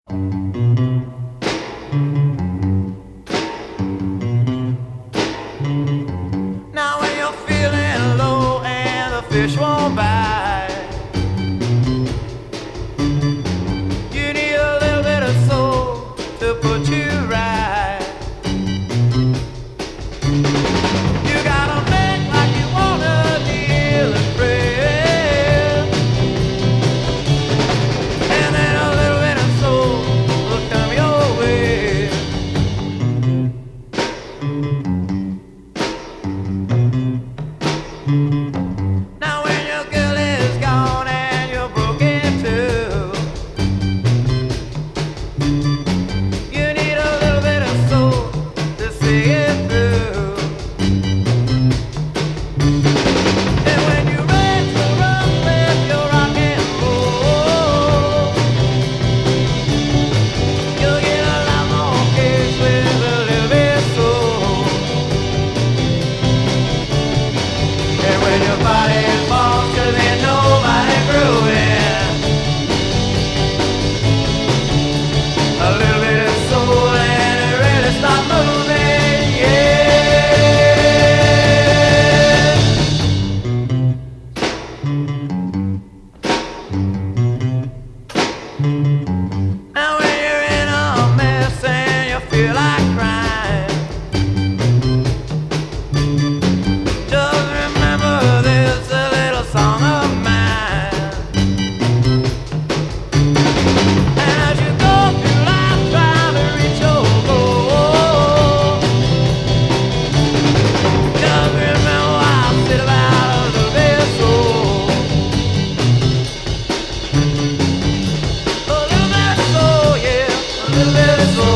Now when you're feeling low and the fish won't bite, you need a little bit of soul to put you right. You gotta make like you wanna kneel and pray, and then a little bit of soul will come your way. Now when your girl is gone and you're broken too, you need a little bit of soul to see it through. And when you're ready to run with your rock and roll, you'll get a lot more kids with a little bit of soul. And when your body falls, 'cause ain't nobody growing, a little bit of soul and it really start moving, yeah. Now when you're in a mess and you feel like crying, just remember this a little song of mine. And as you go through life trying to reach your goal, just remember I said about a little bit of soul. A little bit of soul, yeah, a little bit of soul.